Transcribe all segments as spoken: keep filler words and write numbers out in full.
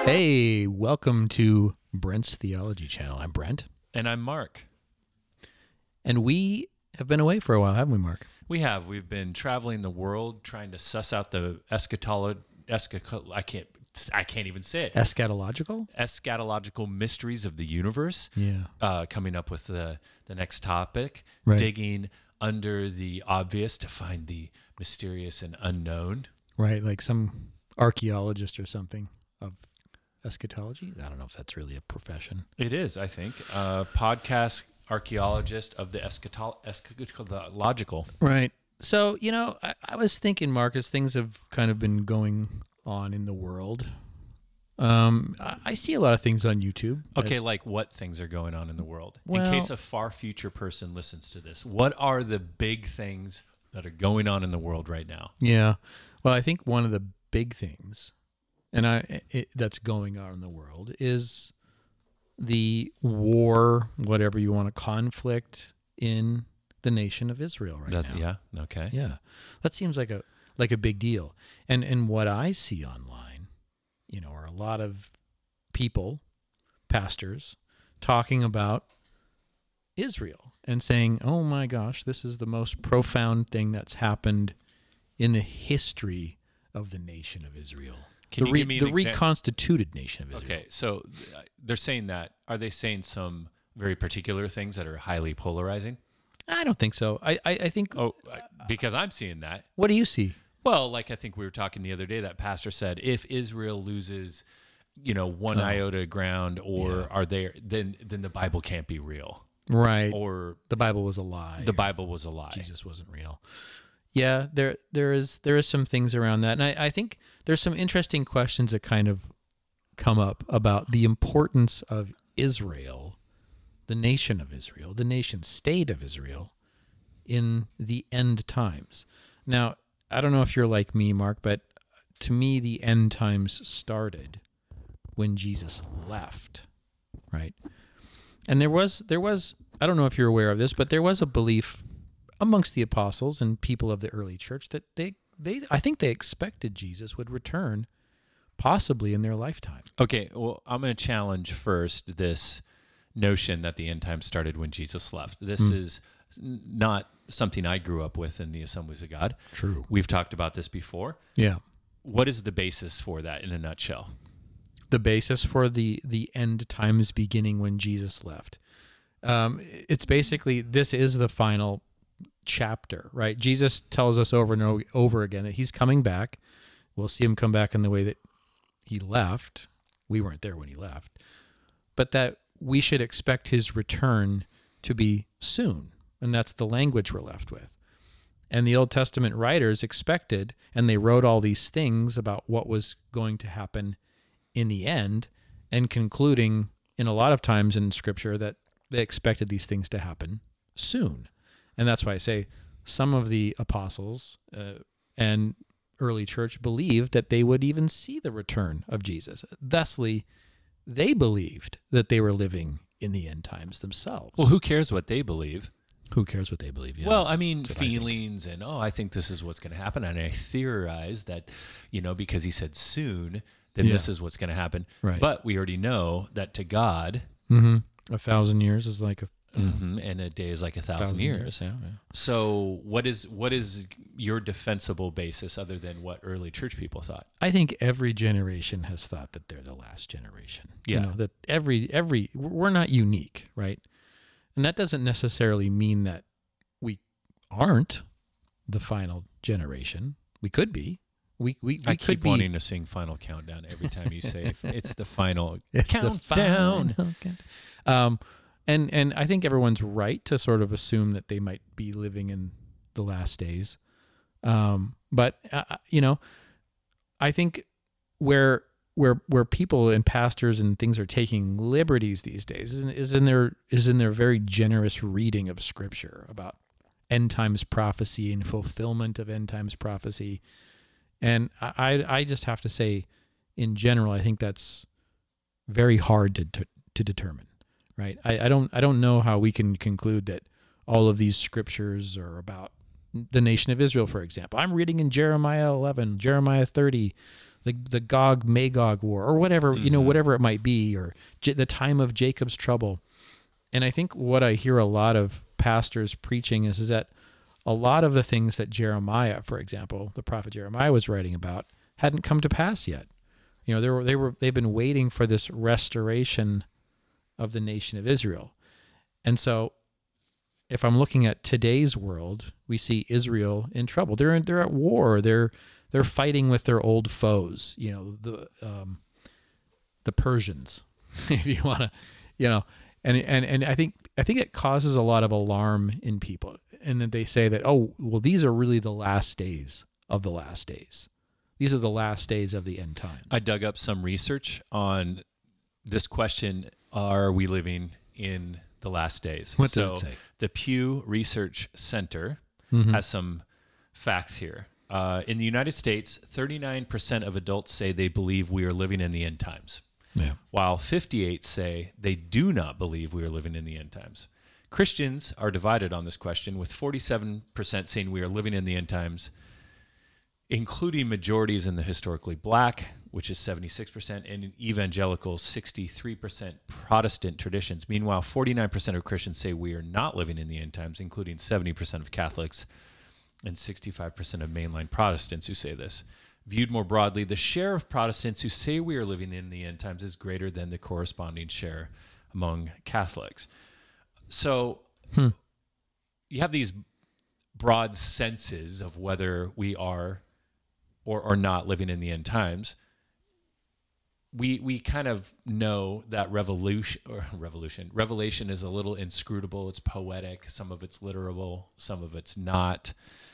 Hey, welcome to Brent's Theology Channel. I'm Brent. And I'm Mark. And we have been away for a while, haven't we, Mark? We have. We've been traveling the world trying to suss out the eschatolo- eschato- I can't I can't even say it. Eschatological? Eschatological mysteries of the universe. Yeah. Uh, coming up with the, the next topic. Right. Digging under the obvious to find the mysterious and unknown. Right, like some archaeologist or something of eschatology. I don't know if that's really a profession. It is, I think. Uh, podcast archaeologist of the eschato- eschatological. Right. So, you know, I, I was thinking, Marcus, things have kind of been going on in the world. Um, I, I see a lot of things on YouTube. Okay, As- like what things are going on in the world? Well- in case a far future person listens to this, what are the big things that are going on in the world right now? Yeah. Well, I think one of the big things, and I it, that's going on in the world, is the war, whatever you want to, conflict in the nation of Israel right That- now. yeah, okay. Yeah. That seems like a like a big deal. And and what I see online, you know, are a lot of people, pastors, talking about Israel and saying, "Oh my gosh, this is the most profound thing that's happened in the history of the nation of Israel." Can the you re- give me the an exam- reconstituted nation of Israel. Okay, so uh, they're saying that. Are they saying some very particular things that are highly polarizing? I don't think so. I, I, I think, Oh, uh, because I'm seeing that. what do you see? Well, like I think we were talking the other day, that pastor said, if Israel loses, you know, one Oh. iota of ground, or Yeah. are they, then then the Bible can't be real, Right. or The Bible was a lie. the Bible was a lie. Jesus wasn't real. Yeah, there there is there is some things around that. And I, I think there's some interesting questions that kind of come up about the importance of Israel, the nation of Israel, the nation state of Israel in the end times. Now, I don't know if you're like me, Mark, but to me the end times started when Jesus left, right? And there was there was I don't know if you're aware of this, but there was a belief amongst the apostles and people of the early church that they they I think they expected Jesus would return possibly in their lifetime. Okay, well, I'm going to challenge first this notion that the end times started when Jesus left. This Mm. is n- not something I grew up with in the Assemblies of God. True. We've talked about this before. Yeah. What is the basis for that in a nutshell? The basis for the the end times beginning when Jesus left. Um, it's basically, this is the final chapter, right? Jesus tells us over and o- over again that he's coming back. We'll see him come back in the way that he left. We weren't there when he left. But that we should expect his return to be soon. And that's the language we're left with. And the Old Testament writers expected, and they wrote all these things about what was going to happen in the end, and concluding in a lot of times in Scripture that they expected these things to happen soon. And that's why I say some of the apostles uh, and early church believed that they would even see the return of Jesus. Thusly, they believed that they were living in the end times themselves. Well, who cares what they believe? Who cares what they believe? Yeah. Well, I mean, That's what I think. feelings and, oh, I think this is what's going to happen. And I theorize that, you know, because he said soon, then Yeah. this is what's going to happen. Right. But we already know that to God, Mm-hmm. A thousand years is like a mhm, and a day is like a thousand, thousand years. Yeah, yeah. So what is what is your defensible basis other than what early church people thought? I think every generation has thought that they're the last generation. Yeah. You know, that every every we're not unique, right? And that doesn't necessarily mean that we aren't the final generation. We could be. We we, we I could keep be. wanting to sing Final Countdown every time you say it's the final It's the countdown. final count- Um, and and I think everyone's right to sort of assume that they might be living in the last days. Um, but uh, you know, I think where where where people and pastors and things are taking liberties these days is in, is in their is in their very generous reading of Scripture about end times prophecy and fulfillment of end times prophecy. And I I just have to say, in general, I think that's very hard to to, to determine. Right? I, I don't I don't know how we can conclude that all of these scriptures are about the nation of Israel, for example. I'm reading in Jeremiah eleven, Jeremiah thirty, the the Gog Magog war, or whatever mm-hmm. you know, whatever it might be, or J- the time of Jacob's trouble. And I think what I hear a lot of pastors preaching is is that a lot of the things that Jeremiah, for example, the prophet Jeremiah was writing about, hadn't come to pass yet. You know, they were they were they've been waiting for this restoration of the nation of Israel. And so if I'm looking at today's world, we see Israel in trouble. They're in, they're at war. They're they're fighting with their old foes, you know, the um, the Persians, if you want to, you know, and and and I think I think it causes a lot of alarm in people. And then they say that, oh, well, these are really the last days of the last days. These are the last days of the end times. I dug up some research on this question, are we living in the last days? What so does it say? The Pew Research Center Mm-hmm. has some facts here. Uh, in the United States, thirty-nine percent of adults say they believe we are living in the end times, Yeah. while fifty-eight say they do not believe we are living in the end times. Christians are divided on this question, with forty-seven percent saying we are living in the end times, including majorities in the historically black, which is seventy-six percent, and in evangelicals, sixty-three percent Protestant traditions. Meanwhile, forty-nine percent of Christians say we are not living in the end times, including seventy percent of Catholics and sixty-five percent of mainline Protestants who say this. Viewed more broadly, the share of Protestants who say we are living in the end times is greater than the corresponding share among Catholics. So Hmm. you have these broad senses of whether we are or are not living in the end times. We we kind of know that revolution or revolution revelation is a little inscrutable. It's poetic. Some of it's literal. Some of it's not.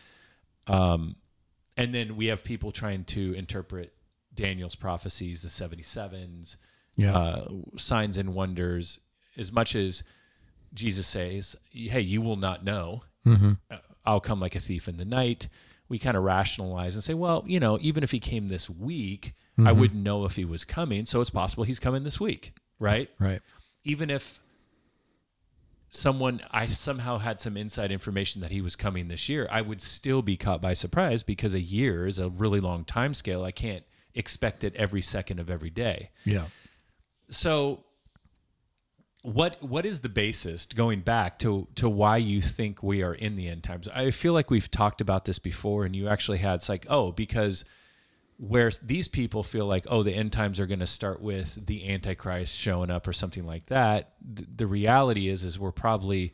Um, and then we have people trying to interpret Daniel's prophecies, the seventy-sevens, Yeah. uh, signs and wonders. As much as Jesus says, "Hey, you will not know. Mm-hmm. Uh, I'll come like a thief in the night." We kind of rationalize and say, well, you know, even if he came this week, Mm-hmm. I wouldn't know if he was coming. So it's possible he's coming this week, right? Right. Even if someone, I somehow had some inside information that he was coming this year, I would still be caught by surprise because a year is a really long time scale. I can't expect it every second of every day. Yeah. So what what is the basis, going back to to why you think we are in the end times? I feel like we've talked about this before, and you actually had, it's like, oh, because where these people feel like, oh, the end times are going to start with the Antichrist showing up or something like that. Th- the reality is, is we're probably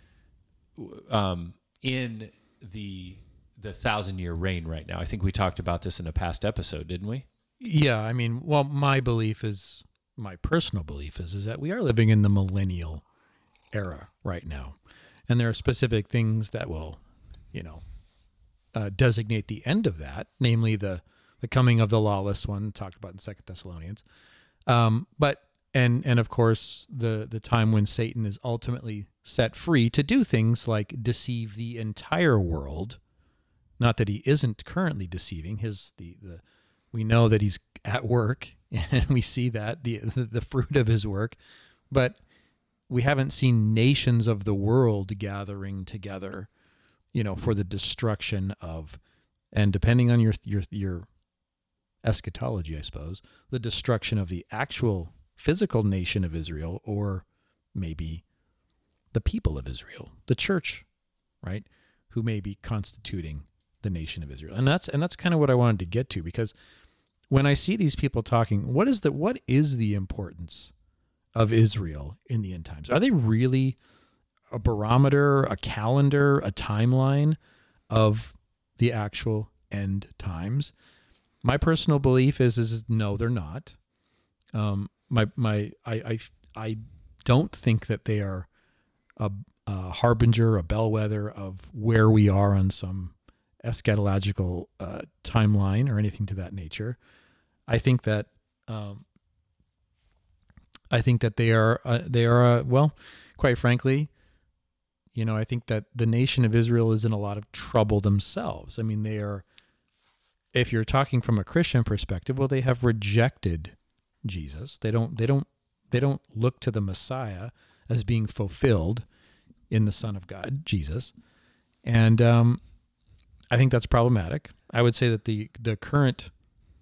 um, in the the thousand year reign right now. I think we talked about this in a past episode, didn't we? Yeah. I mean, well, my belief is, my personal belief is, is that we are living in the millennial era right now. And there are specific things that will, you know, uh, designate the end of that, namely the, the coming of the lawless one talked about in Second Thessalonians. Um, but, and, and of course the, the time when Satan is ultimately set free to do things like deceive the entire world. Not that he isn't currently deceiving his, the, the, we know that he's at work, and we see that the the fruit of his work, but we haven't seen nations of the world gathering together, you know, for the destruction of, and depending on your your your eschatology, I suppose, the destruction of the actual physical nation of Israel, or maybe the people of Israel, the church, right, who may be constituting the nation of Israel. And that's and that's kind of what I wanted to get to, because when I see these people talking, what is the what is the importance of Israel in the end times? Are they really a barometer, a calendar, a timeline of the actual end times? My personal belief is is no, they're not. Um, my my I, I I don't think that they are a, a harbinger, a bellwether of where we are on some eschatological uh, timeline or anything to that nature. I think that um, I think that they are uh, they are uh, well, quite frankly, you know, I think that the nation of Israel is in a lot of trouble themselves. I mean, they are, if you're talking from a Christian perspective, well, they have rejected Jesus. They don't they don't they don't look to the Messiah as being fulfilled in the Son of God, Jesus, and um, I think that's problematic. I would say that the the current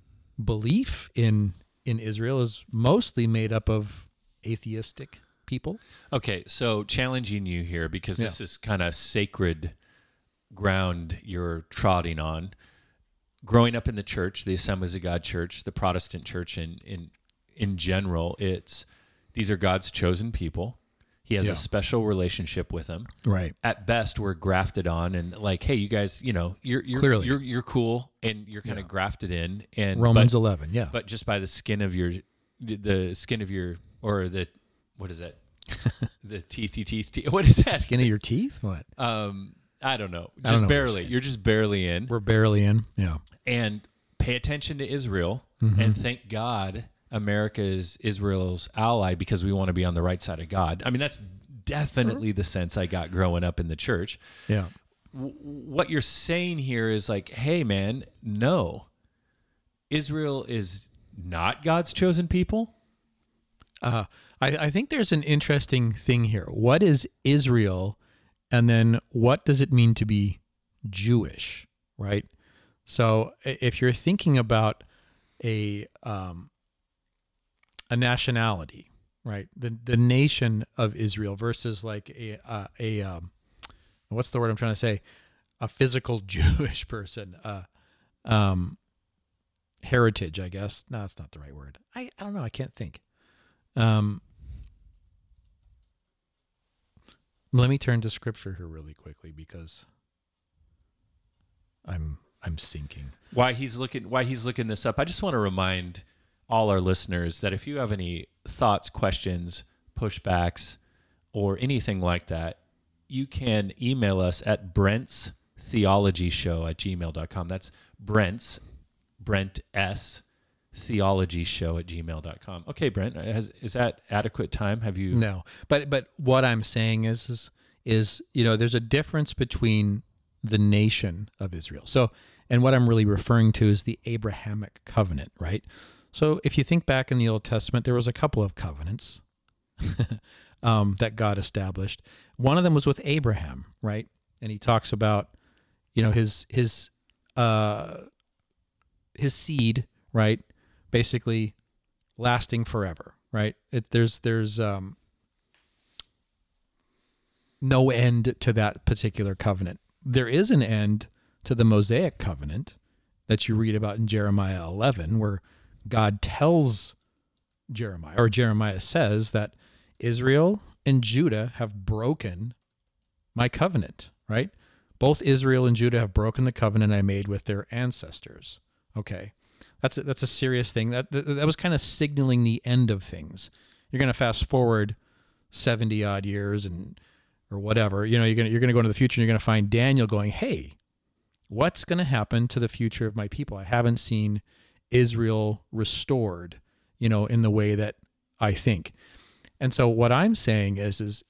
belief in in Israel is mostly made up of atheistic people. Okay, so challenging you here because Yeah. this is kind of sacred ground you're trotting on. Growing up in the church, the Assemblies of God Church, the Protestant church in in in general, it's these are God's chosen people. He has Yeah. a special relationship with them. Right. At best, we're grafted on, and like, hey, you guys, you know, you're you're Clearly. you're, you're cool, and you're kind of Yeah. grafted in, and Romans but, eleven. Yeah. but just by the skin of your, the skin of your, or the, what is that? the teeth, teeth, teeth, teeth. What is that? Skin of your teeth? What? Um, I don't know. I Just don't know what you're barely. saying. You're just barely in, We're barely in. Yeah. and pay attention to Israel, Mm-hmm. and thank God America is Israel's ally because we want to be on the right side of God. I mean, that's definitely the sense I got growing up in the church. Yeah. W- what you're saying here is like, hey, man, no, Israel is not God's chosen people. Uh, I, I think there's an interesting thing here. What is Israel? And then what does it mean to be Jewish, right? So i- if you're thinking about a um, a nationality, right? The the nation of Israel versus like a uh, a um, what's the word I'm trying to say? A physical Jewish person, uh, um, heritage, I guess. No, that's not the right word. I, I don't know. I can't think. Um, let me turn to scripture here really quickly because I'm I'm sinking. Why he's looking why he's looking this up. I just want to remind all our listeners that if you have any thoughts, questions, pushbacks, or anything like that, you can email us at Brent's Theology Show at gmail dot com. That's Brent's Brent S Theology Show at gmail dot com. Okay, Brent, has, is that adequate time? Have you No, but but what I'm saying is is is you know there's a difference between the nation of Israel. So, and what I'm really referring to is the Abrahamic covenant, right? So, if you think back in the Old Testament, there was a couple of covenants um, that God established. One of them was with Abraham, right? And he talks about you know his his uh, his seed, right? Basically lasting forever, right? It, there's there's um, no end to that particular covenant. There is an end to the Mosaic covenant that you read about in Jeremiah eleven, where God tells Jeremiah, or Jeremiah says that Israel and Judah have broken my covenant, right? Both Israel and Judah have broken the covenant I made with their ancestors. Okay. That's a, that's a serious thing. That, that that was kind of signaling the end of things. You're going to fast forward seventy odd years and or whatever. You know, you're going to you're going to go into the future and you're going to find Daniel going, "Hey, what's going to happen to the future of my people? I haven't seen Israel restored, you know, in the way that I think." And so what I'm saying is is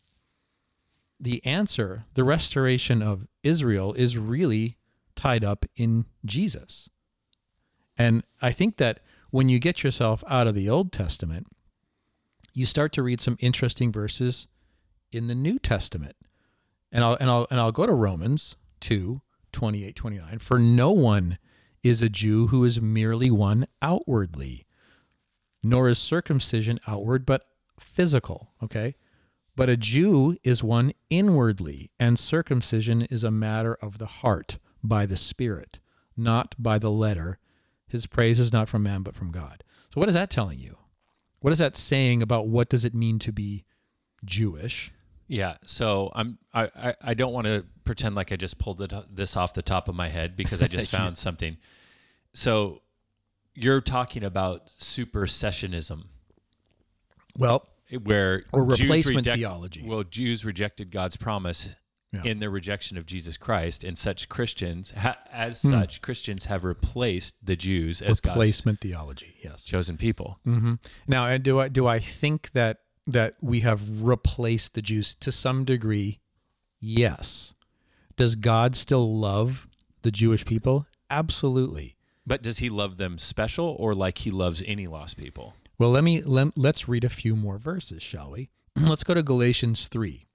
the answer, the restoration of Israel is really tied up in Jesus. And I think that when you get yourself out of the Old Testament, you start to read some interesting verses in the New Testament. And I'll and I'll and I'll go to Romans two, twenty-eight, twenty-nine. For no one is a Jew who is merely one outwardly, nor is circumcision outward but physical, okay? But a Jew is one inwardly, and circumcision is a matter of the heart by the Spirit, not by the letter. His praise is not from man, but from God. So what is that telling you? What is that saying about what does it mean to be Jewish? Yeah, so I'm I, I, I don't want to pretend like I just pulled it, this off the top of my head because I just found something. So you're talking about supersessionism. Well, where or Jews replacement reject- theology. Well, Jews rejected God's promise Yeah. in their rejection of Jesus Christ, and such Christians, ha- as Hmm. such, Christians have replaced the Jews as God's Replacement theology, yes. chosen people. Mm-hmm. Now, and do I do I think that that we have replaced the Jews to some degree? Yes. Does God still love the Jewish people? Absolutely. But does he love them special, or like he loves any lost people? Well, let me let, let's read a few more verses, shall we? Let's go to Galatians three.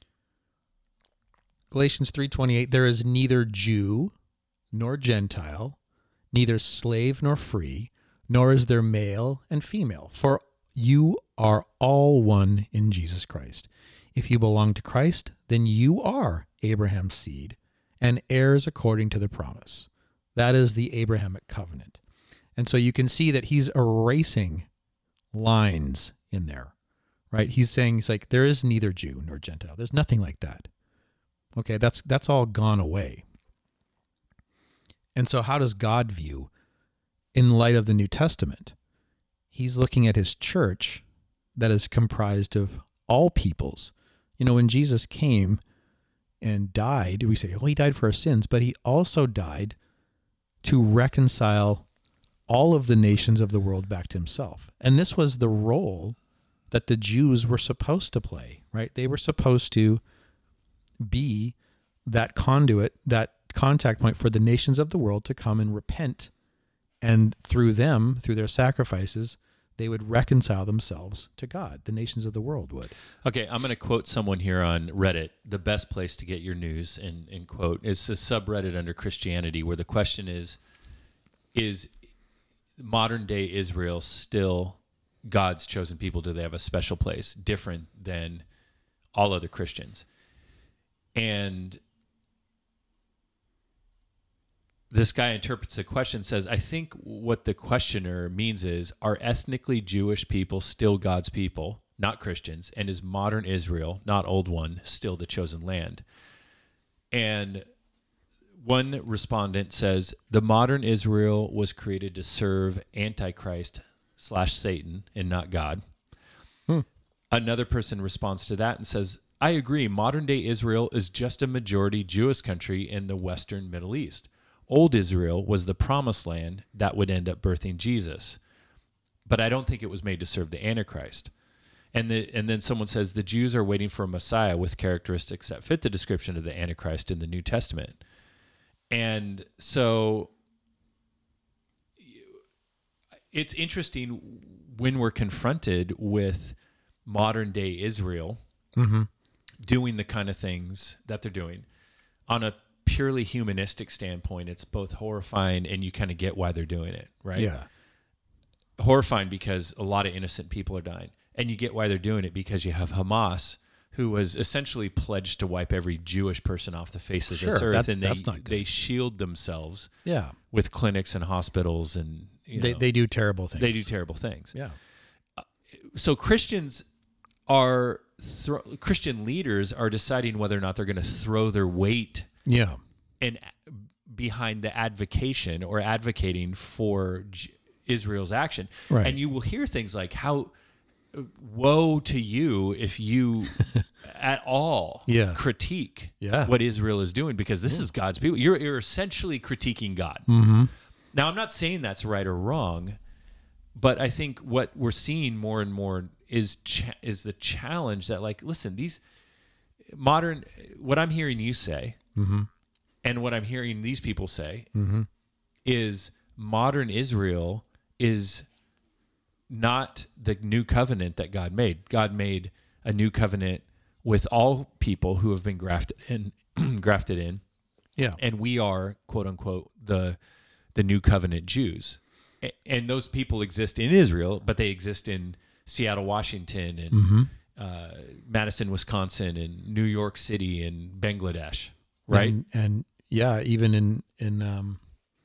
Galatians three twenty-eight, there is neither Jew nor Gentile, neither slave nor free, nor is there male and female, for you are all one in Jesus Christ. If you belong to Christ, then you are Abraham's seed and heirs according to the promise. That is the Abrahamic covenant. And so you can see that he's erasing lines in there, right? He's saying, he's like, there is neither Jew nor Gentile. There's nothing like that. Okay, that's that's all gone away. And so how does God view, in light of the New Testament? He's looking at his church that is comprised of all peoples. You know, when Jesus came and died, we say, oh, he died for our sins, but he also died to reconcile all of the nations of the world back to himself. And this was the role that the Jews were supposed to play, right? They were supposed to be that conduit, that contact point for the nations of the world to come and repent. And through them, through their sacrifices, they would reconcile themselves to God. The nations of the world would. Okay, I'm going to quote someone here on Reddit. The best place to get your news, and, and quote, it's a subreddit under Christianity where the question is, is modern day Israel still God's chosen people? Do they have a special place different than all other Christians? And this guy interprets the question, says, I think what the questioner means is, are ethnically Jewish people still God's people, not Christians? And is modern Israel, not old one, still the chosen land? And one respondent says, the modern Israel was created to serve Antichrist slash Satan and not God. Hmm. Another person responds to that and says, I agree. Modern day Israel is just a majority Jewish country in the Western Middle East. Old Israel was the promised land that would end up birthing Jesus. But I don't think it was made to serve the Antichrist. And the, and then someone says the Jews are waiting for a Messiah with characteristics that fit the description of the Antichrist in the New Testament. And so it's interesting when we're confronted with modern day Israel mm-hmm. doing the kind of things that they're doing. On a purely humanistic standpoint, it's both horrifying and you kind of get why they're doing it, right? Yeah. Horrifying because a lot of innocent people are dying. And you get why they're doing it because you have Hamas, who was essentially pledged to wipe every Jewish person off the face of sure, this earth. That, and they, that's not good. They shield themselves yeah. with clinics and hospitals. And you know, they, they do terrible things. They do terrible things. Yeah. Uh, so Christians are, thro- Christian leaders are deciding whether or not they're going to throw their weight yeah. and behind the advocation or advocating for J- Israel's action. Right. And you will hear things like, how woe to you if you at all yeah. critique yeah. what Israel is doing, because this yeah. is God's people. You're, you're essentially critiquing God. Mm-hmm. Now, I'm not saying that's right or wrong, but I think what we're seeing more and more is cha- is the challenge that, like, listen, these modern, what I'm hearing you say, mm-hmm. and what I'm hearing these people say, mm-hmm. is modern Israel is not the new covenant that God made. God made a new covenant with all people who have been grafted in, grafted in. Yeah. And we are, quote unquote, the the new covenant Jews. A- and those people exist in Israel, but they exist in Seattle, Washington, and mm-hmm. uh, Madison, Wisconsin, and New York City, and Bangladesh, right? And, and yeah, even in, in um,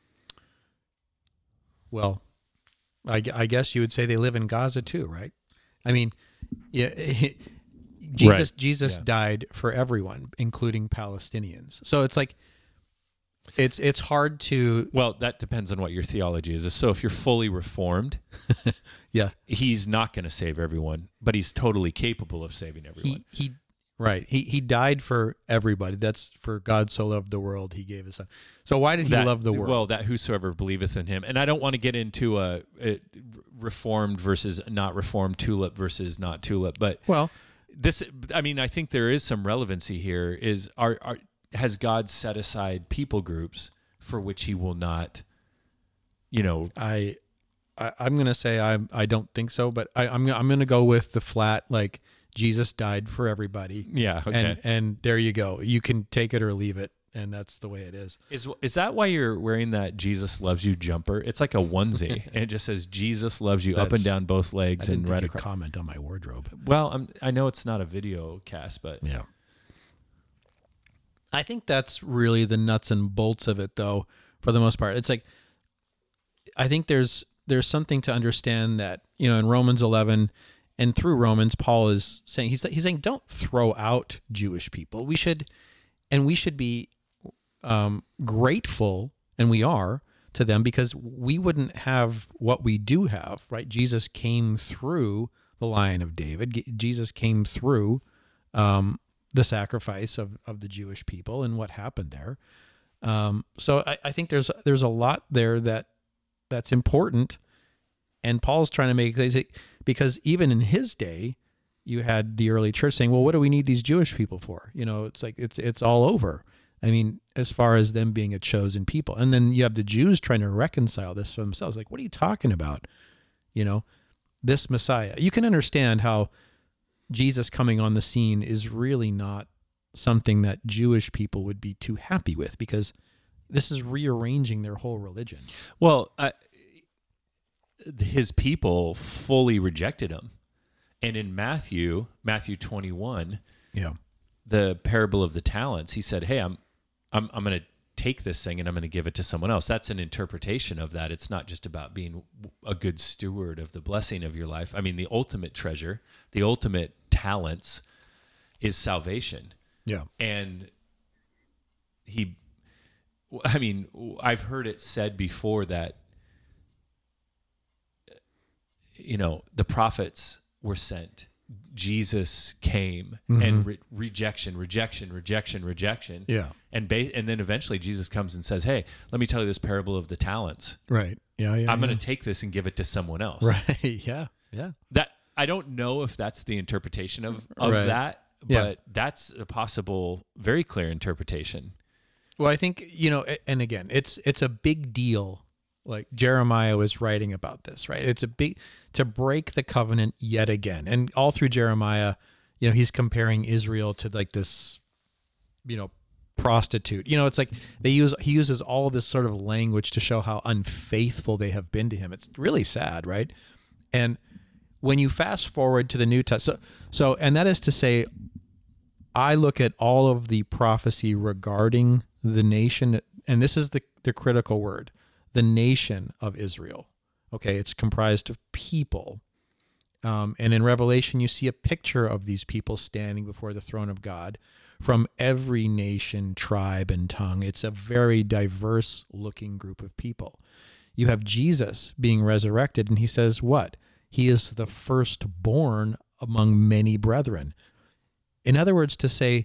well, I, I guess you would say they live in Gaza too, right? I mean, yeah, Jesus right. Jesus yeah. died for everyone, including Palestinians. So it's like it's it's hard to. Well, that depends on what your theology is. So if you're fully reformed, yeah, he's not going to save everyone, but he's totally capable of saving everyone. He he. Right. He he died for everybody. That's for God so loved the world, he gave his son. So why did he that, love the world? Well, that whosoever believeth in him. And I don't want to get into a, a reformed versus not reformed, tulip versus not tulip, but well, this, I mean, I think there is some relevancy here. Is are, are has God set aside people groups for which he will not, you know, I, I I'm gonna say I I don't think so, but I, I'm I'm gonna go with the flat, like, Jesus died for everybody. Yeah. Okay. And and there you go. You can take it or leave it. and that's the way it is. Is is that why you're wearing that Jesus loves you jumper? It's like a onesie, and it just says Jesus loves you up and That's- down both I legs didn't and think right you'd across. comment on my wardrobe. Well, I'm, I know it's not a video cast, but Yeah. I think that's really the nuts and bolts of it, though, for the most part. It's like, I think there's there's something to understand that, you know, in Romans eleven and through Romans, Paul is saying, he's, he's saying, don't throw out Jewish people. We should, and we should be um, grateful, and we are, to them, because we wouldn't have what we do have, right? Jesus came through the Lion of David. G- Jesus came through um, the sacrifice of, of the Jewish people and what happened there. Um, so I, I think there's there's a lot there that that's important, and Paul's trying to make because even in his day, you had the early church saying, "Well, what do we need these Jewish people for?" You know, it's like it's it's all over. I mean, as far as them being a chosen people, and then you have the Jews trying to reconcile this for themselves. Like, what are you talking about? You know, this Messiah. You can understand how Jesus coming on the scene is really not something that Jewish people would be too happy with, because this is rearranging their whole religion. Well, I, his people fully rejected him. And in Matthew, Matthew twenty-one, Yeah. the parable of the talents, he said, "Hey, I'm I'm I'm going to take this thing and I'm going to give it to someone else." That's an interpretation of that. It's not just about being a good steward of the blessing of your life. I mean, the ultimate treasure, the ultimate talents is salvation. Yeah. And he, I mean, I've heard it said before that, you know, the prophets were sent. Jesus came, Mhm. and re- rejection, rejection, rejection, rejection. Yeah. And ba- and then eventually Jesus comes and says, "Hey, let me tell you this parable of the talents. Right. Yeah. Yeah. I'm yeah. going to take this and give it to someone else." Right. Yeah. Yeah. That I don't know if that's the interpretation of, of Right. that, Yeah. but that's a possible, very clear interpretation. Well, I think, you know, a- and again, it's it's a big deal. Like Jeremiah was writing about this, right? It's a big, to break the covenant yet again. And all through Jeremiah, you know, he's comparing Israel to like this, you know, prostitute. You know, it's like they use, he uses all of this sort of language to show how unfaithful they have been to him. It's really sad, right? And when you fast forward to the New Testament, so, so, and that is to say, I look at all of the prophecy regarding the nation, and this is the, the critical word, the nation of Israel. Okay, it's comprised of people. Um, and in Revelation, you see a picture of these people standing before the throne of God from every nation, tribe, and tongue. It's a very diverse looking group of people. You have Jesus being resurrected, and he says what? He is the firstborn among many brethren. In other words, to say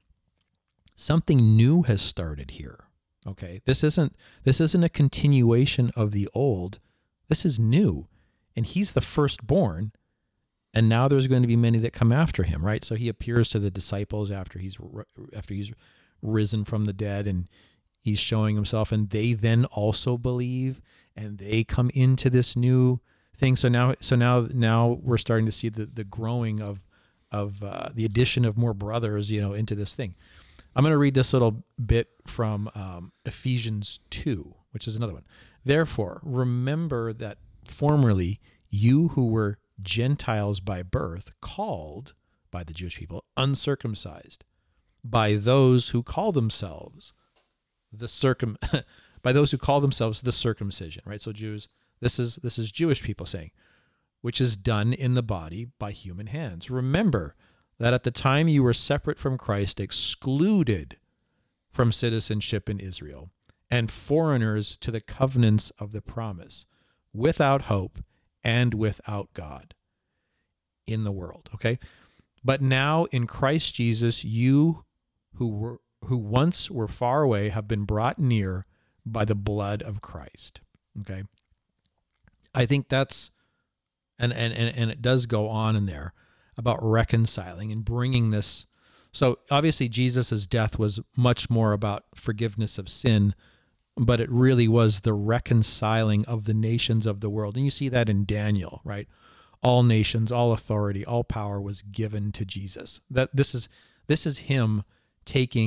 something new has started here. Okay, this isn't this isn't a continuation of the old. This is new, and he's the firstborn. And now there's going to be many that come after him, right? So he appears to the disciples after he's after he's risen from the dead, and he's showing himself, and they then also believe, and they come into this new thing. So now, so now, now we're starting to see the the growing of of uh, the addition of more brothers, you know, into this thing. I'm going to read this little bit from um, Ephesians two, which is another one. Therefore, remember that formerly you who were Gentiles by birth, called by the Jewish people, uncircumcised, by those who call themselves the circum, by those who call themselves the circumcision, right? So Jews, this is this is Jewish people saying, which is done in the body by human hands. Remember that at the time you were separate from Christ, excluded from citizenship in Israel, and foreigners to the covenants of the promise, without hope and without God in the world. Okay. But now in Christ Jesus, you who were, who once were far away have been brought near by the blood of Christ. Okay. I think that's, and, and, and, and it does go on in there about reconciling and bringing this. So obviously Jesus's death was much more about forgiveness of sin, but it really was the reconciling of the nations of the world. And you see that in Daniel, right? All nations, all authority, all power was given to Jesus. That this is this is him taking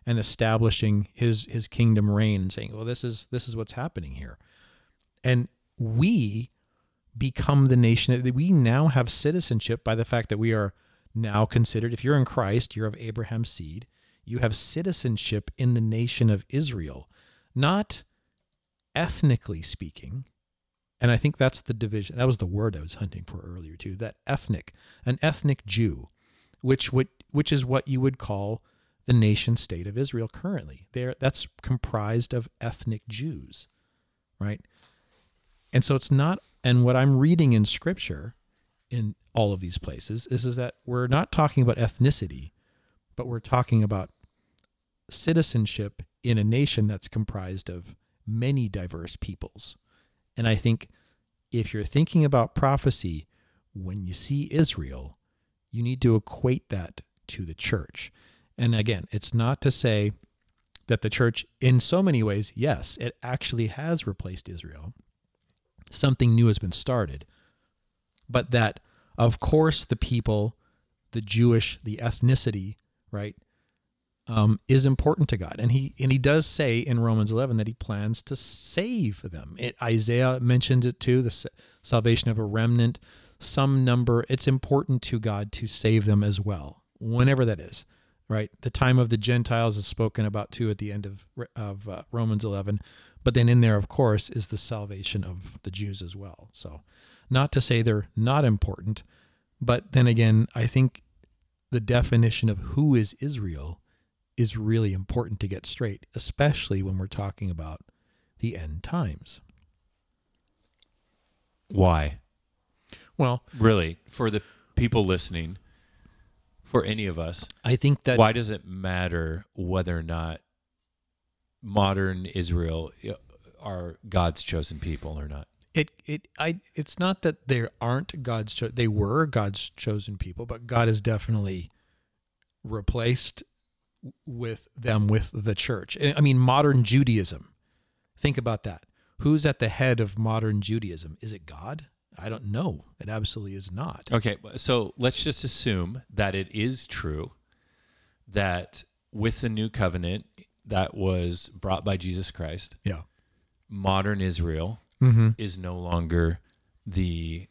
and establishing his his kingdom reign and saying, well, this is this is what's happening here. And we become the nation that we now have citizenship by the fact that we are now considered, if you're in Christ, you're of Abraham's seed, you have citizenship in the nation of Israel, not ethnically speaking. And I think that's the division. That was the word I was hunting for earlier too, that ethnic, an ethnic Jew, which would, which is what you would call the nation state of Israel currently. There, that's comprised of ethnic Jews, right? And so it's not, and what I'm reading in Scripture in all of these places is, is that we're not talking about ethnicity, but we're talking about citizenship in a nation that's comprised of many diverse peoples. And I think if you're thinking about prophecy, when you see Israel, you need to equate that to the church. And again, it's not to say that the church, in so many ways, yes, it actually has replaced Israel. Something new has been started. But that, of course, the people, the Jewish, the ethnicity, right, um, is important to God. And he and he does say in Romans eleven that he plans to save them. It, Isaiah mentions it too, the salvation of a remnant, some number. It's important to God to save them as well, whenever that is, right? The time of the Gentiles is spoken about too at the end of, of uh, Romans eleven. But then in there, of course, is the salvation of the Jews as well. So not to say they're not important, but then again, I think the definition of who is Israel is really important to get straight, especially when we're talking about the end times. Why? Well, really, for the people listening, for any of us, I think that why does it matter whether or not modern Israel are God's chosen people or not? It it I it's not that they aren't God's cho- they were God's chosen people, but God has definitely replaced with them with the church. I mean, modern Judaism. Think about that. Who's at the head of modern Judaism? Is it God? I don't know. It absolutely is not. Okay, so let's just assume that it is true that with the new covenant that was brought by Jesus Christ, yeah, modern Israel mm-hmm. is no longer the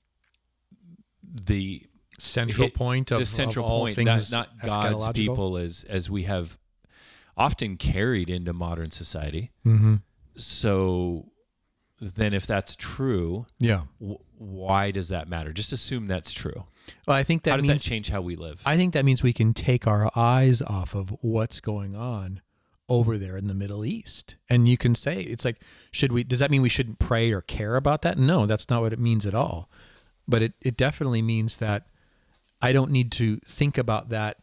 the central it, point of, the central of all point, things, not, not God's people as as we have often carried into modern society. Mm-hmm. So then, if that's true, yeah, w- why does that matter? Just assume that's true. Well, I think that how does means, that change how we live? I think that means we can take our eyes off of what's going on over there in the Middle East. And you can say, it's like, should we, does that mean we shouldn't pray or care about that? No, that's not what it means at all. But it, it definitely means that I don't need to think about that.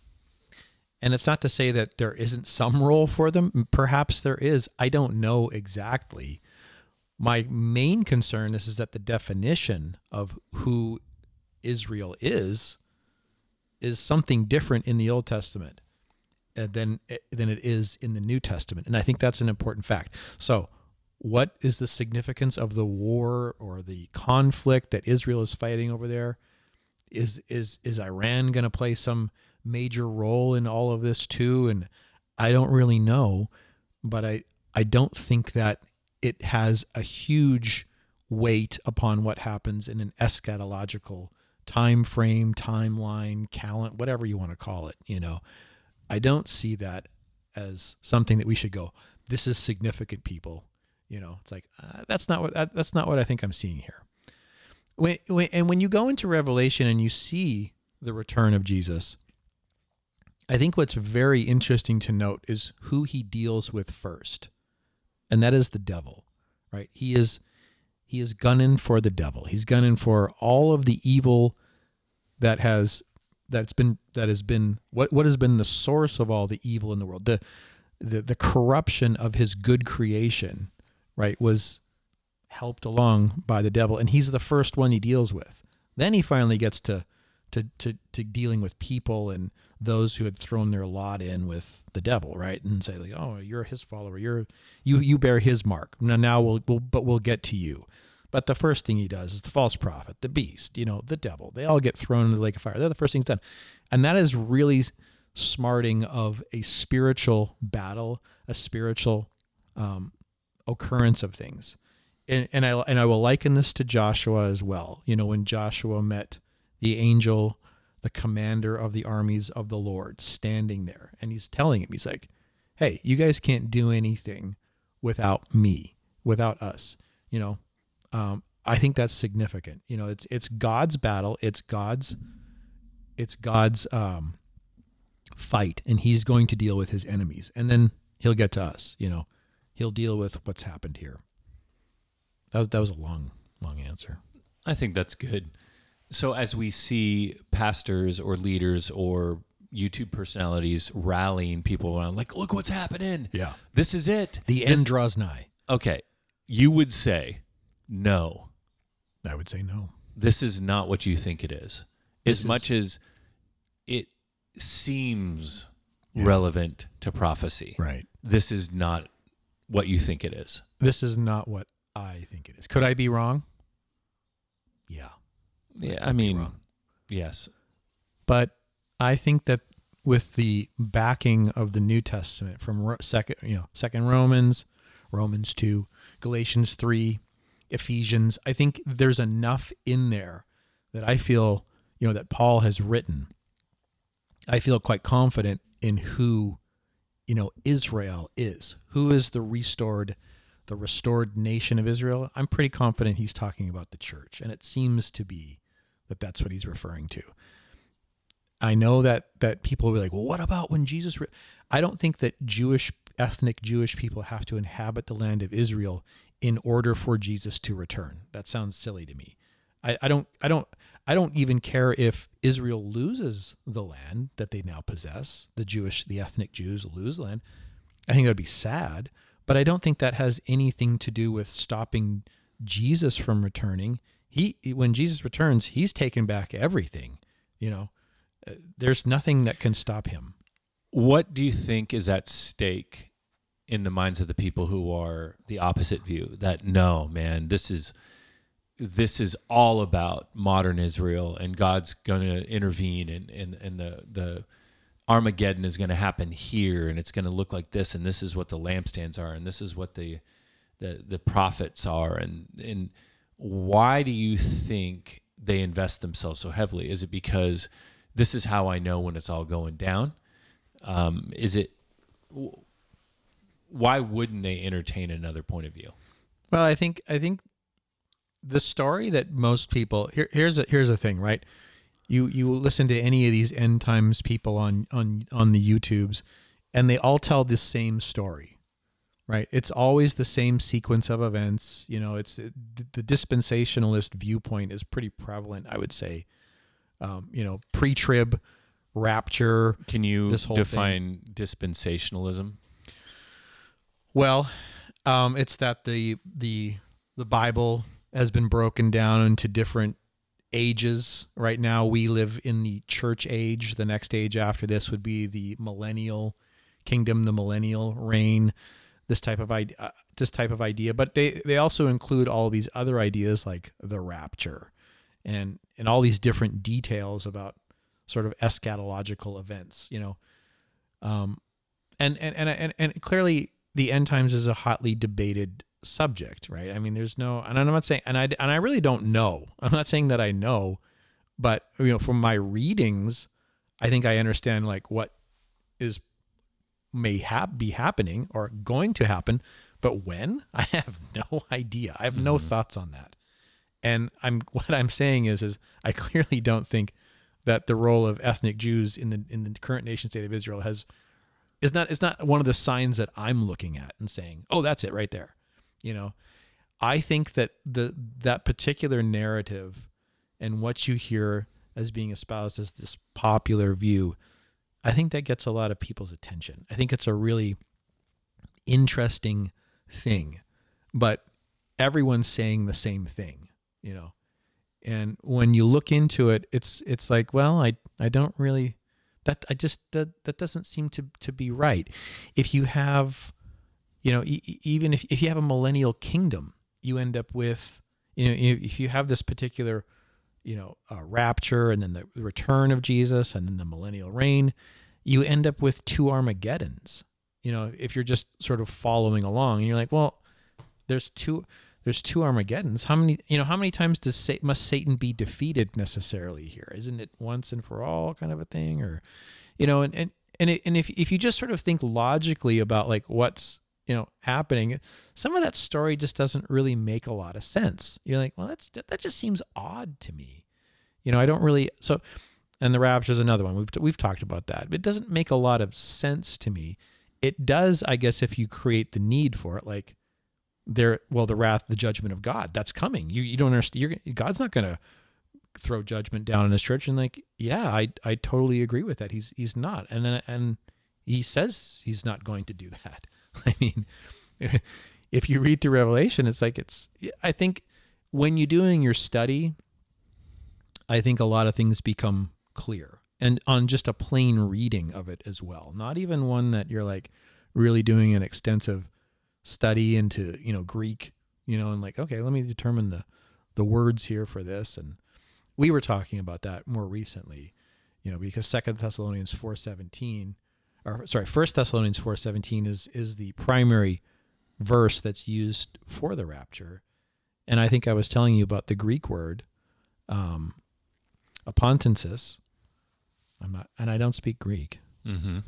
And it's not to say that there isn't some role for them. Perhaps there is. I don't know exactly. My main concern is, is that the definition of who Israel is, is something different in the Old Testament than, than it is in the New Testament. And I think that's an important fact. So what is the significance of the war or the conflict that Israel is fighting over there? Is is is Iran going to play some major role in all of this too? And I don't really know, but I, I don't think that it has a huge weight upon what happens in an eschatological time frame, timeline, calendar, whatever you want to call it. You know, I don't see that as something that we should go, this is significant, people. You know, it's like, uh, that's not what, that, that's not what I think I'm seeing here. When, when, and when you go into Revelation and you see the return of Jesus, I think what's very interesting to note is who he deals with first. And that is the devil, right? He is, he is gunning for the devil. He's gunning for all of the evil that has, that's been, that has been, what, what has been the source of all the evil in the world. The, the, the corruption of his good creation, right, was helped along by the devil, and he's the first one he deals with. Then he finally gets to to to to dealing with people and those who had thrown their lot in with the devil, right? And say like, "Oh, you're his follower. You're you you bear his mark. Now now we'll, we'll but we'll get to you." But the first thing he does is the false prophet, the beast, you know, the devil. They all get thrown into the lake of fire. They're the first things done. And that is really smarting of a spiritual battle, a spiritual um, occurrence of things. And, and I and I will liken this to Joshua as well. You know, when Joshua met the angel, the commander of the armies of the Lord, standing there, and he's telling him, he's like, "Hey, you guys can't do anything without me, without us." You know, um, I think that's significant. You know, it's it's God's battle, it's God's it's God's um, fight, and He's going to deal with His enemies, and then He'll get to us. You know, He'll deal with what's happened here. That was, that was a long, long answer. I think that's good. So as we see pastors or leaders or YouTube personalities rallying people around, like, look what's happening. Yeah. This is it. The this, end draws nigh. Okay. You would say, no. I would say no. This is not what you think it is. This as is, much as it seems yeah. relevant to prophecy. Right. This is not what you think it is. This is not what I think it is. Could I be wrong? Yeah. Yeah, I mean, yes. But I think that with the backing of the New Testament from second, you know, Second Romans, Romans two, Galatians three, Ephesians, I think there's enough in there that I feel, you know, that Paul has written. I feel quite confident in who, you know, Israel is. Who is the restored, the restored nation of Israel? I'm pretty confident he's talking about the church, and it seems to be that that's what he's referring to. I know that that people will be like, well, what about when Jesus... Re-? I don't think that Jewish, ethnic Jewish people have to inhabit the land of Israel in order for Jesus to return. That sounds silly to me. I, I don't I don't I don't even care if Israel loses the land that they now possess. The Jewish, the ethnic Jews lose land. I think that would be sad, but I don't think that has anything to do with stopping Jesus from returning. He, when Jesus returns, he's taken back everything. You know, there's nothing that can stop him. What do you think is at stake in the minds of the people who are the opposite view? That no, man, this is this is all about modern Israel, and God's going to intervene, and and and the the Armageddon is going to happen here, and it's going to look like this, and this is what the lampstands are, and this is what the the the prophets are, and and why do you think they invest themselves so heavily? Is it because this is how I know when it's all going down? Um, is it, why wouldn't they entertain another point of view? Well, I think, I think the story that most people, here, here's a, here's the thing, right? You, you listen to any of these end times people on, on, on the YouTubes, and they all tell the same story. Right. It's always the same sequence of events. You know, it's the dispensationalist viewpoint is pretty prevalent, I would say. Um, you know, pre-trib, rapture. Can you this whole define thing. dispensationalism? Well, um, it's that the the the Bible has been broken down into different ages. Right now, we live in the church age. The next age after this would be the millennial kingdom, the millennial reign. This type of idea, uh, this type of idea, but they, they also include all these other ideas like the rapture, and and all these different details about sort of eschatological events, you know, um, and and and and, and clearly the end times is a hotly debated subject, right? I mean, there's no, and I'm not saying, and I and I really don't know. I'm not saying that I know, but you know, from my readings, I think I understand like what is. may ha- be happening or going to happen, but when? I have no idea. I have mm-hmm. no thoughts on that. And I'm what I'm saying is is I clearly don't think that the role of ethnic Jews in the in the current nation state of Israel has is not it's not one of the signs that I'm looking at and saying, "Oh, that's it right there." You know, I think that the that particular narrative and what you hear as being espoused as this popular view, I think that gets a lot of people's attention. I think it's a really interesting thing, but everyone's saying the same thing, you know. And when you look into it, it's it's like, well, I I don't really that I just that that doesn't seem to to be right. If you have, you know, e- even if if you have a millennial kingdom, you end up with, you know, if you have this particular, you know, uh, rapture and then the return of Jesus and then the millennial reign, you end up with two Armageddons. You know, if you're just sort of following along and you're like, well, there's two, there's two Armageddons. How many, you know, how many times does Sa- must Satan be defeated necessarily here? Isn't it once and for all kind of a thing? Or, you know, and, and, and, it, and if, if you just sort of think logically about like what's, you know, happening, some of that story just doesn't really make a lot of sense. You're like, well, that's, that just seems odd to me. You know, I don't really, so, and the rapture is another one. We've, we've talked about that, but it doesn't make a lot of sense to me. It does, I guess, if you create the need for it, like there, well, the wrath, the judgment of God, that's coming. You, you don't understand. You're, God's not going to throw judgment down on his church. And like, yeah, I, I totally agree with that. He's, he's not. And then, and he says he's not going to do that. I mean, if you read through Revelation, it's like, it's, I think when you're doing your study, I think a lot of things become clear, and on just a plain reading of it as well. Not even one that you're like really doing an extensive study into, you know, Greek, you know, and like, okay, let me determine the, the words here for this. And we were talking about that more recently, you know, because Second Thessalonians four seventeen, or sorry, First Thessalonians four seventeen is, is the primary verse that's used for the rapture. And I think I was telling you about the Greek word, um, apontensis. I'm not, and I don't speak Greek. Mm-hmm.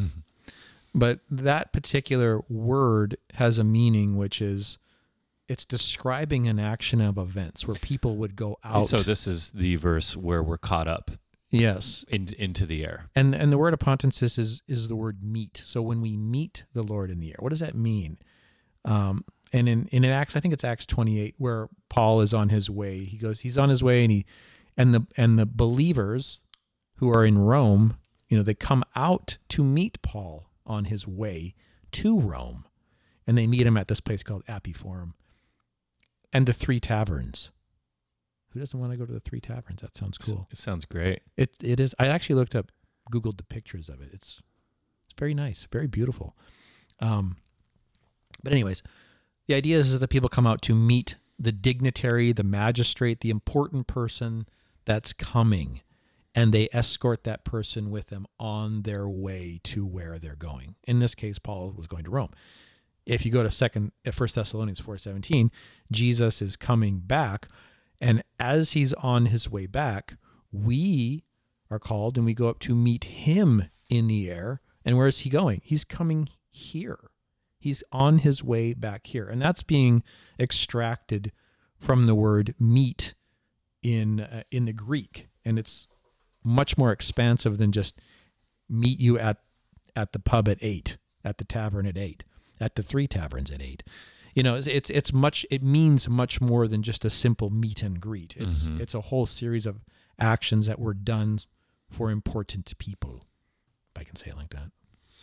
But that particular word has a meaning, which is it's describing an action of events where people would go out. So this is the verse where we're caught up. Yes. In, into the air. And and the word apontensis is is the word meet. So when we meet the Lord in the air, what does that mean? Um, and in, in Acts, I think it's Acts twenty-eight, where Paul is on his way. He goes, he's on his way, and he and the and the believers who are in Rome, you know, they come out to meet Paul on his way to Rome, and they meet him at this place called Apiforum, and the Three Taverns. Who doesn't want to go to the Three Taverns? That sounds cool. It sounds great. It it is. I actually looked up, Googled the pictures of it. It's it's very nice, very beautiful. Um, but anyways, the idea is that people come out to meet the dignitary, the magistrate, the important person that's coming, and they escort that person with them on their way to where they're going. In this case, Paul was going to Rome. If you go to second, First Thessalonians four seventeen, Jesus is coming back, and as he's on his way back, we are called and we go up to meet him in the air. And where is he going? He's coming here. He's on his way back here, and that's being extracted from the word meet in uh, in the Greek, and it's much more expansive than just meet you at at the pub at eight, at the tavern at eight, at the Three Taverns at eight. You know, it's it's, it's much. It means much more than just a simple meet and greet. It's mm-hmm. it's a whole series of actions that were done for important people, if I can say it like that.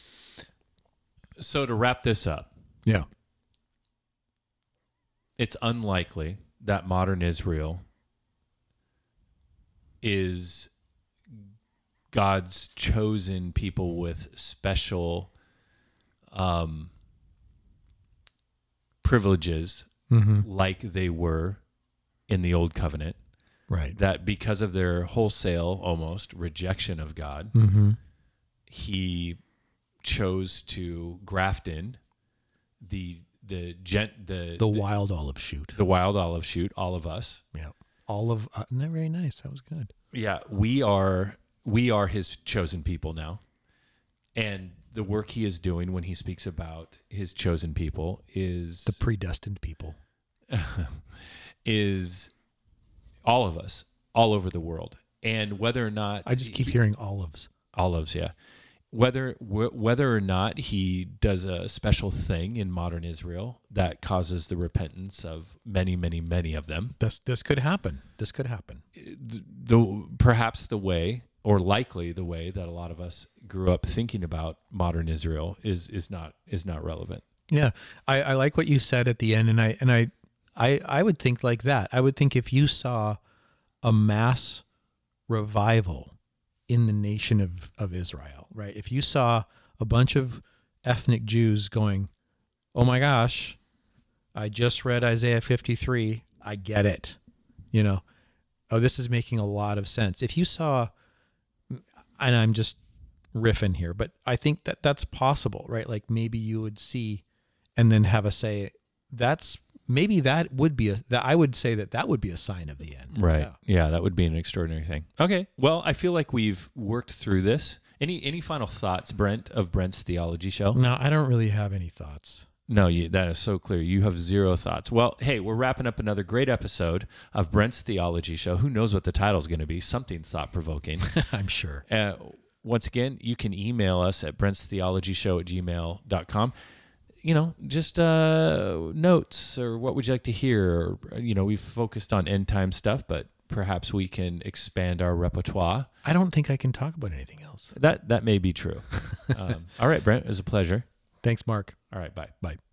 So to wrap this up, yeah, it's unlikely that modern Israel is God's chosen people with special um, privileges mm-hmm. like they were in the Old Covenant. Right. That because of their wholesale, almost, rejection of God, mm-hmm. he chose to graft in the the gent the the wild olive shoot. The wild olive shoot, all of us. Yeah. All of uh, not very nice. That was good. Yeah, we are we are his chosen people now. And the work he is doing when he speaks about his chosen people is the predestined people. is all of us, all over the world. And whether or not I just keep he, hearing olives. Olives, yeah. Whether wh- whether or not he does a special thing in modern Israel that causes the repentance of many, many, many of them. This this could happen. This could happen. The, the perhaps the way, or likely the way, that a lot of us grew up thinking about modern Israel is is not is not relevant. Yeah, I, I like what you said at the end, and I and I, I I would think like that. I would think if you saw a mass revival in the nation of, of Israel, right? If you saw a bunch of ethnic Jews going, oh my gosh, I just read Isaiah fifty-three. I get it. You know, oh, this is making a lot of sense. If you saw, and I'm just riffing here, but I think that that's possible, right? Like maybe you would see and then have a say, that's maybe that would be a, that I would say that that would be a sign of the end. Right. Yeah. Yeah, that would be an extraordinary thing. Okay. Well, I feel like we've worked through this. Any any final thoughts, Brent, of Brent's Theology Show? No, I don't really have any thoughts. No, you, that is so clear. You have zero thoughts. Well, hey, we're wrapping up another great episode of Brent's Theology Show. Who knows what the title is going to be? Something thought-provoking. I'm sure. Uh, once again, you can email us at brentstheologyshow at gmail dot com. You know, just uh, notes or what would you like to hear? Or, you know, we've focused on end time stuff, but perhaps we can expand our repertoire. I don't think I can talk about anything else. That that may be true. um, all right, Brent, it was a pleasure. Thanks, Mark. All right, bye. Bye.